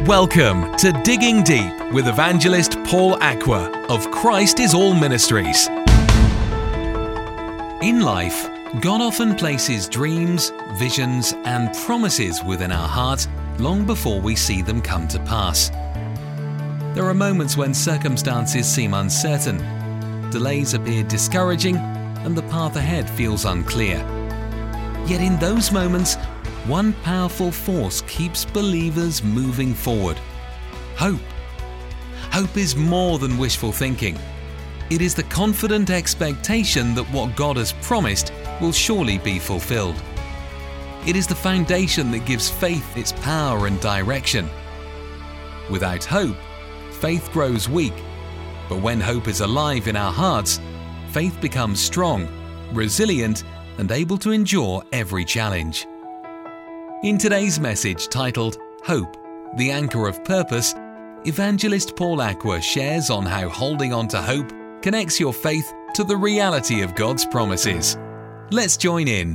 Welcome to Digging Deep with evangelist Paul Aqua of Christ is All Ministries. In life, God often places dreams, visions, and promises within our heart long before we see them come to pass. There are moments when circumstances seem uncertain, delays appear discouraging, and the path ahead feels unclear. Yet in those moments, one powerful force keeps believers moving forward: hope. Hope is more than wishful thinking. It is the confident expectation that what God has promised will surely be fulfilled. It is the foundation that gives faith its power and direction. Without hope, faith grows weak. But when hope is alive in our hearts, faith becomes strong, resilient, and able to endure every challenge. In today's message titled Hope, the Anchor of Purpose, evangelist Paul Aqua shares on how holding on to hope connects your faith to the reality of God's promises. Let's join in.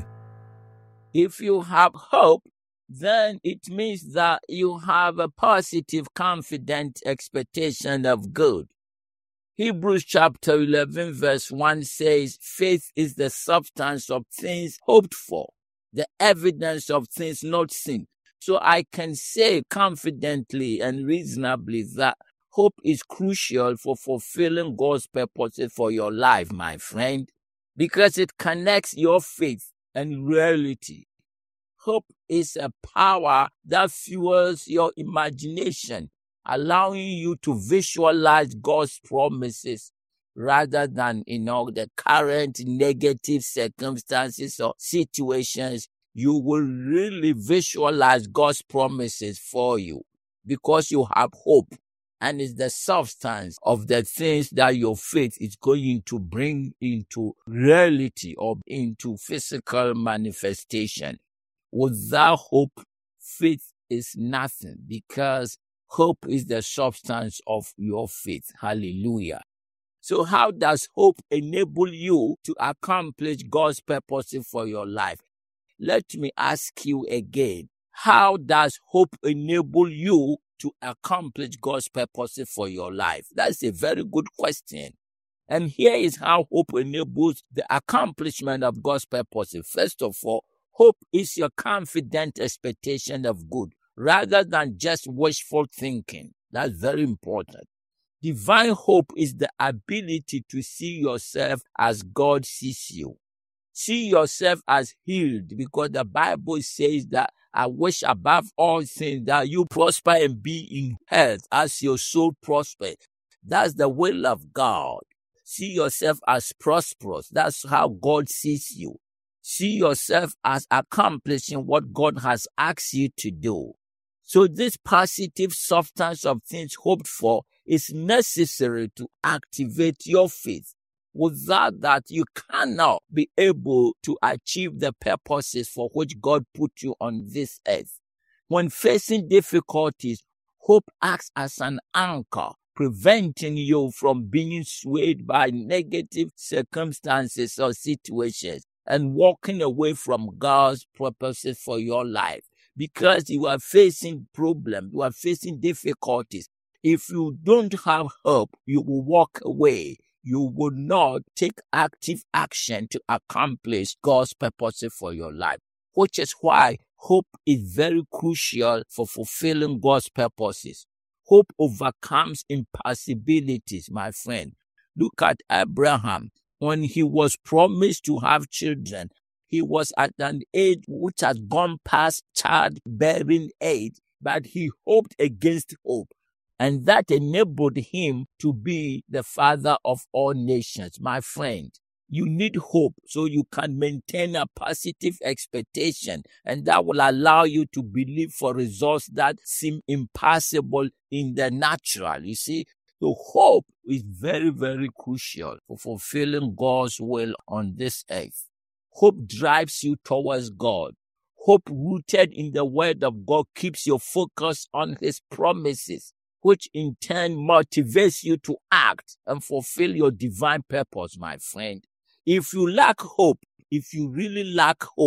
If you have hope, then it means that you have a positive, confident expectation of good. Hebrews chapter 11 verse 1 says, faith is the substance of things hoped for, the evidence of things not seen. So I can say confidently and reasonably that hope is crucial for fulfilling God's purposes for your life, my friend, because it connects your faith and reality. Hope is a power that fuels your imagination, allowing you to visualize God's promises rather than, the current negative circumstances or situations. You will really visualize God's promises for you because you have hope, and it's the substance of the things that your faith is going to bring into reality or into physical manifestation. Without hope, faith is nothing, because hope is the substance of your faith. Hallelujah. So how does hope enable you to accomplish God's purposes for your life? Let me ask you again. How does hope enable you to accomplish God's purposes for your life? That's a very good question. And here is how hope enables the accomplishment of God's purposes. First of all, hope is your confident expectation of good rather than just wishful thinking. That's very important. Divine hope is the ability to see yourself as God sees you. See yourself as healed, because the Bible says that I wish above all things that you prosper and be in health as your soul prospers. That's the will of God. See yourself as prosperous. That's how God sees you. See yourself as accomplishing what God has asked you to do. So this positive substance of things hoped for is necessary to activate your faith. Without that, you cannot be able to achieve the purposes for which God put you on this earth. When facing difficulties, hope acts as an anchor, preventing you from being swayed by negative circumstances or situations and walking away from God's purposes for your life. Because you are facing problems, you are facing difficulties. If you don't have hope, you will walk away. You will not take active action to accomplish God's purposes for your life, which is why hope is very crucial for fulfilling God's purposes. Hope overcomes impossibilities, my friend. Look at Abraham. When he was promised to have children, he was at an age which had gone past childbearing age, but he hoped against hope. And that enabled him to be the father of all nations. My friend, you need hope so you can maintain a positive expectation, and that will allow you to believe for results that seem impossible in the natural. You see, so hope is very, very crucial for fulfilling God's will on this earth. Hope drives you towards God. Hope rooted in the word of God keeps your focus on his promises, which in turn motivates you to act and fulfill your divine purpose, my friend. If you lack hope, if you really lack hope,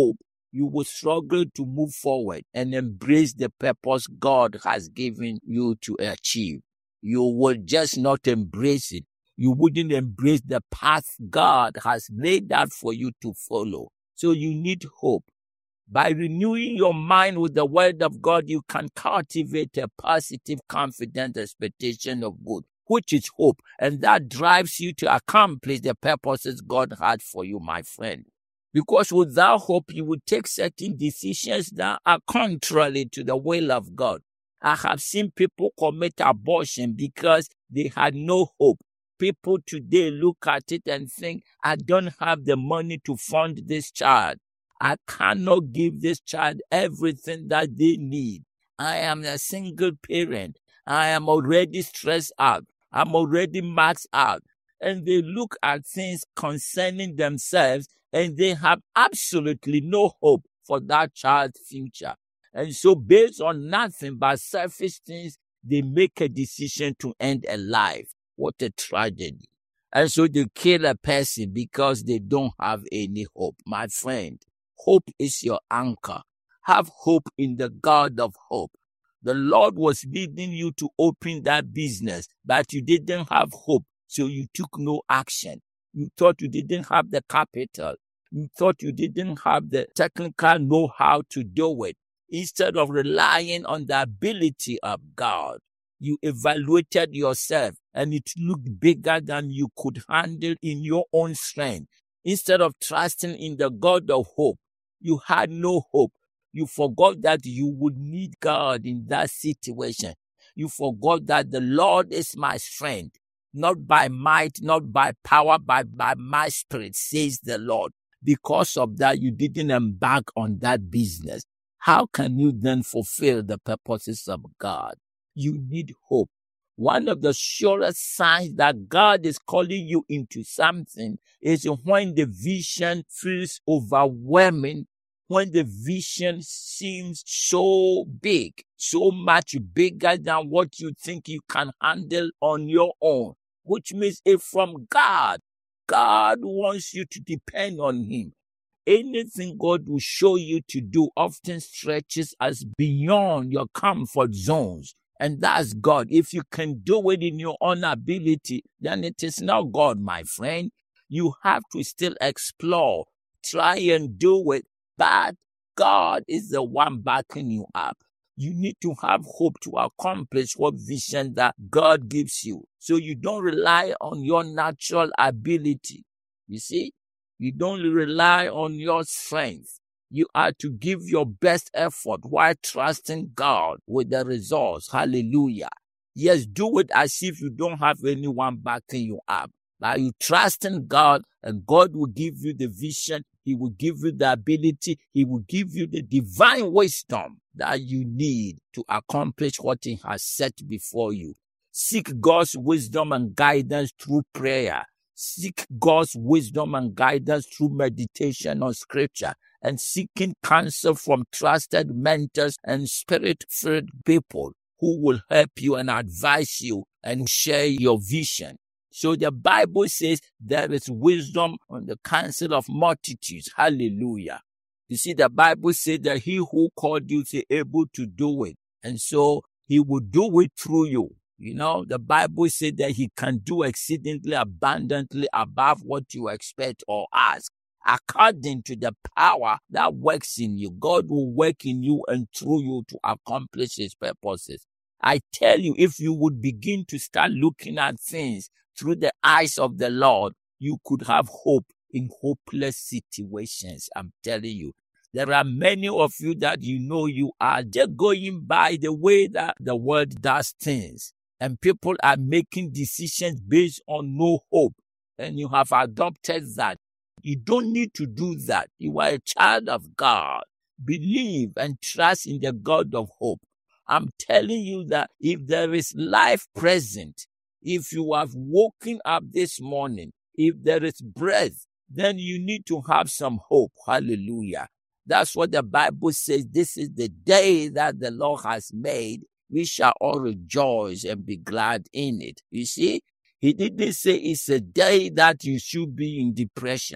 you will struggle to move forward and embrace the purpose God has given you to achieve. You will just not embrace it. You wouldn't embrace the path God has laid out for you to follow. So you need hope. By renewing your mind with the word of God, you can cultivate a positive, confident expectation of good, which is hope. And that drives you to accomplish the purposes God had for you, my friend. Because without hope, you would take certain decisions that are contrary to the will of God. I have seen people commit abortion because they had no hope. People today look at it and think, I don't have the money to fund this child. I cannot give this child everything that they need. I am a single parent. I am already stressed out. I'm already maxed out. And they look at things concerning themselves and they have absolutely no hope for that child's future. And so based on nothing but selfish things, they make a decision to end a life. What a tragedy. And so they kill a person because they don't have any hope. My friend, hope is your anchor. Have hope in the God of hope. The Lord was leading you to open that business, but you didn't have hope, so you took no action. You thought you didn't have the capital. You thought you didn't have the technical know-how to do it. Instead of relying on the ability of God, you evaluated yourself and it looked bigger than you could handle in your own strength. Instead of trusting in the God of hope, you had no hope. You forgot that you would need God in that situation. You forgot that the Lord is my strength, not by might, not by power, but by my spirit, says the Lord. Because of that, you didn't embark on that business. How can you then fulfill the purposes of God? You need hope. One of the surest signs that God is calling you into something is when the vision feels overwhelming, when the vision seems so big, so much bigger than what you think you can handle on your own, which means it's from God. God wants you to depend on Him. Anything God will show you to do often stretches us beyond your comfort zones. And that's God. If you can do it in your own ability, then it is not God, my friend. You have to still explore, try and do it, but God is the one backing you up. You need to have hope to accomplish what vision that God gives you. So you don't rely on your natural ability. You see, you don't rely on your strength. You are to give your best effort while trusting God with the results. Hallelujah. Yes, do it as if you don't have anyone backing you up. But you trust in God, and God will give you the vision. He will give you the ability. He will give you the divine wisdom that you need to accomplish what He has set before you. Seek God's wisdom and guidance through prayer. Seek God's wisdom and guidance through meditation on Scripture, and seeking counsel from trusted mentors and spirit-filled people who will help you and advise you and share your vision. So the Bible says there is wisdom on the counsel of multitudes. Hallelujah. You see, the Bible says that He who called you is able to do it. And so He will do it through you. You know, the Bible says that He can do exceedingly abundantly above what you expect or ask. According to the power that works in you, God will work in you and through you to accomplish His purposes. I tell you, if you would begin to start looking at things through the eyes of the Lord, you could have hope in hopeless situations. I'm telling you. There are many of you that you are just going by the way that the world does things. And people are making decisions based on no hope. And you have adopted that. You don't need to do that. You are a child of God. Believe and trust in the God of hope. I'm telling you that if there is life present, if you have woken up this morning, if there is breath, then you need to have some hope. Hallelujah. That's what the Bible says. This is the day that the Lord has made. We shall all rejoice and be glad in it. You see, He didn't say it's a day that you should be in depression.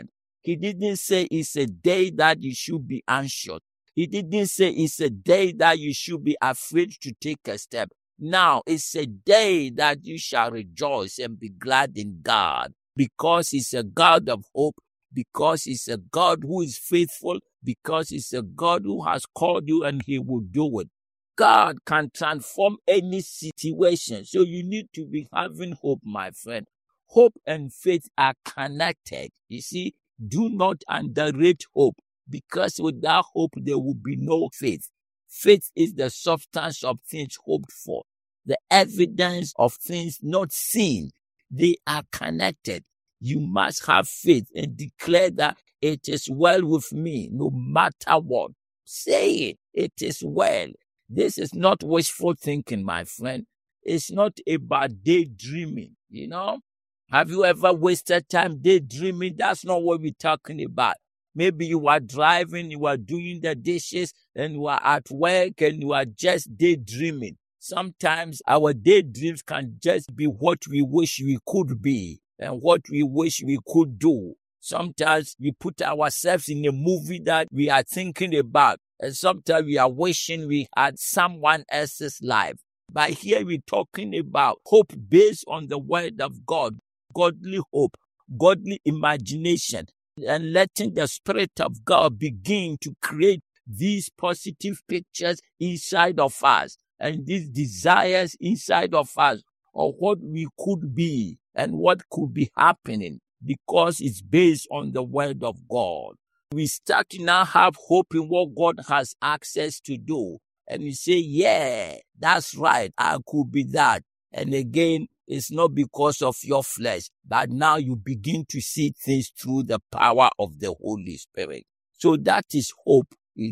He didn't say it's a day that you should be anxious. He didn't say it's a day that you should be afraid to take a step. Now, it's a day that you shall rejoice and be glad in God, because He's a God of hope, because He's a God who is faithful, because He's a God who has called you and He will do it. God can transform any situation. So you need to be having hope, my friend. Hope and faith are connected. You see, do not underrate hope, because without hope, there will be no faith. Faith is the substance of things hoped for, the evidence of things not seen. They are connected. You must have faith and declare that it is well with me, no matter what. Say it. It is well. This is not wishful thinking, my friend. It's not about daydreaming, you know. Have you ever wasted time daydreaming? That's not what we're talking about. Maybe you are driving, you are doing the dishes, and you are at work, and you are just daydreaming. Sometimes our daydreams can just be what we wish we could be and what we wish we could do. Sometimes we put ourselves in a movie that we are thinking about, and sometimes we are wishing we had someone else's life. But here we're talking about hope based on the word of God, godly hope, godly imagination, and letting the Spirit of God begin to create these positive pictures inside of us and these desires inside of us of what we could be and what could be happening, because it's based on the word of God. We start to now have hope in what God has access to do. And we say, yeah, that's right, I could be that. And again, it's not because of your flesh, but now you begin to see things through the power of the Holy Spirit. So that is hope,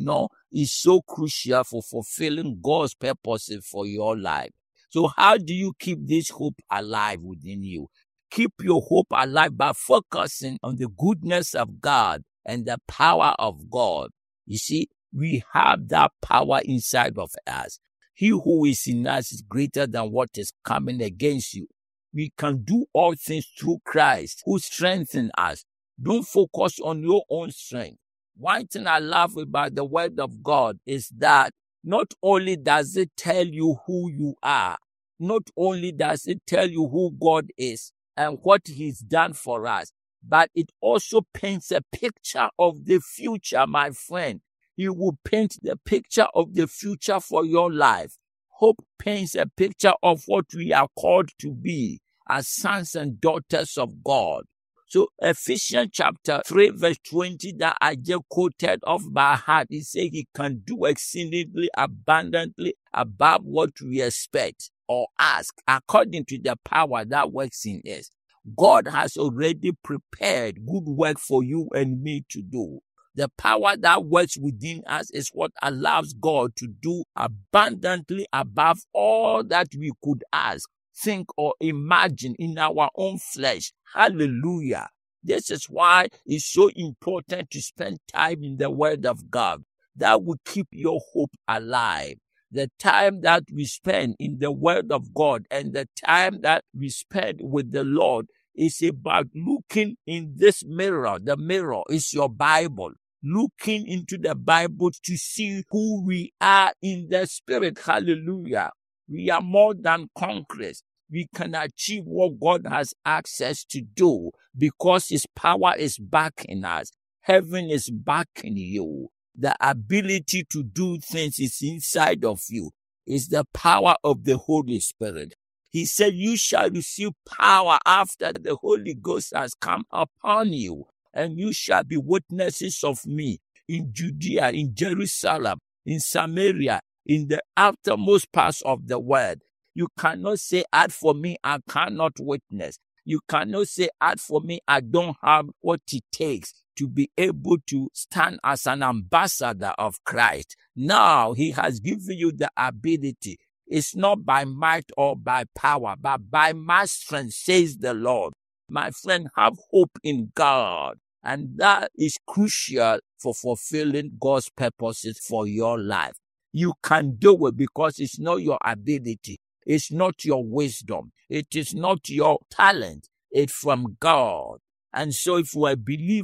is so crucial for fulfilling God's purposes for your life. So how do you keep this hope alive within you? Keep your hope alive by focusing on the goodness of God and the power of God. You see, we have that power inside of us. He who is in us is greater than what is coming against you. We can do all things through Christ who strengthens us. Don't focus on your own strength. One thing I love about the word of God is that not only does it tell you who you are, not only does it tell you who God is and what He's done for us, but it also paints a picture of the future, my friend. He will paint the picture of the future for your life. Hope paints a picture of what we are called to be as sons and daughters of God. So Ephesians chapter 3 verse 20 that I just quoted off by heart, He said He can do exceedingly abundantly above what we expect or ask, according to the power that works in us. God has already prepared good work for you and me to do. The power that works within us is what allows God to do abundantly above all that we could ask, think, or imagine in our own flesh. Hallelujah. This is why it's so important to spend time in the Word of God. That will keep your hope alive. The time that we spend in the Word of God and the time that we spend with the Lord is about looking in this mirror. The mirror is your Bible. Looking into the Bible to see who we are in the Spirit. Hallelujah. We are more than conquerors. We can achieve what God has access to do because His power is backing us. Heaven is backing you. The ability to do things is inside of you. It's the power of the Holy Spirit. He said, you shall receive power after the Holy Ghost has come upon you, and you shall be witnesses of me in Judea, in Jerusalem, in Samaria, in the outermost parts of the world. You cannot say, as for me, I cannot witness. You cannot say, as for me, I don't have what it takes to be able to stand as an ambassador of Christ. Now, He has given you the ability. It's not by might or by power, but by my strength, says the Lord. My friend, have hope in God. And that is crucial for fulfilling God's purposes for your life. You can do it because it's not your ability. It's not your wisdom. It is not your talent. It's from God. And so if you're a believer,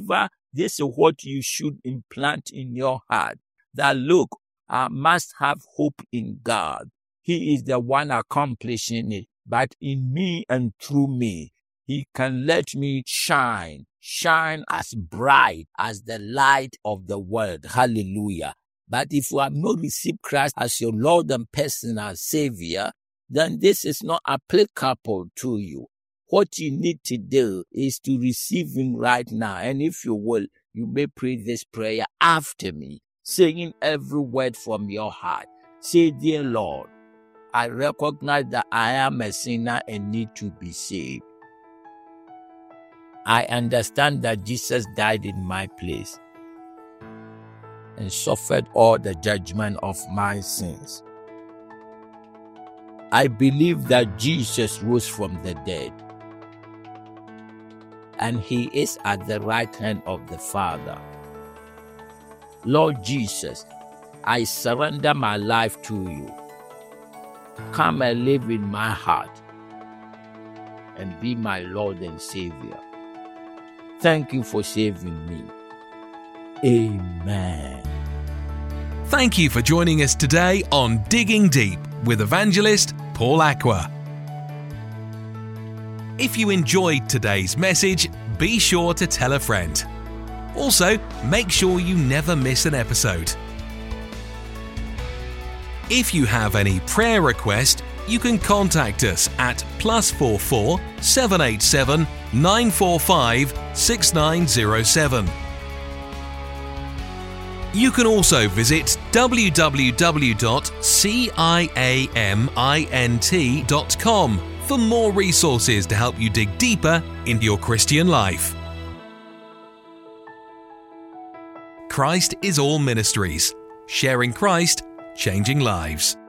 This is what you should implant in your heart. That look, I must have hope in God. He is the one accomplishing it. But in me and through me, He can let me shine as bright as the light of the world. Hallelujah. But if you have not received Christ as your Lord and personal Savior, then this is not applicable to you. What you need to do is to receive Him right now. And if you will, you may pray this prayer after me, saying every word from your heart. Say, dear Lord, I recognize that I am a sinner and need to be saved. I understand that Jesus died in my place and suffered all the judgment of my sins. I believe that Jesus rose from the dead and He is at the right hand of the Father. Lord Jesus, I surrender my life to You. Come and live in my heart and be my Lord and Savior. Thank You for saving me. Amen. Thank you for joining us today on Digging Deep with evangelist Paul Aqua. If you enjoyed today's message, be sure to tell a friend. Also, make sure you never miss an episode. If you have any prayer request, you can contact us at +44 787 945 6907. You can also visit www.ciamint.com for more resources to help you dig deeper into your Christian life. Christ is All Ministries, sharing Christ, changing lives.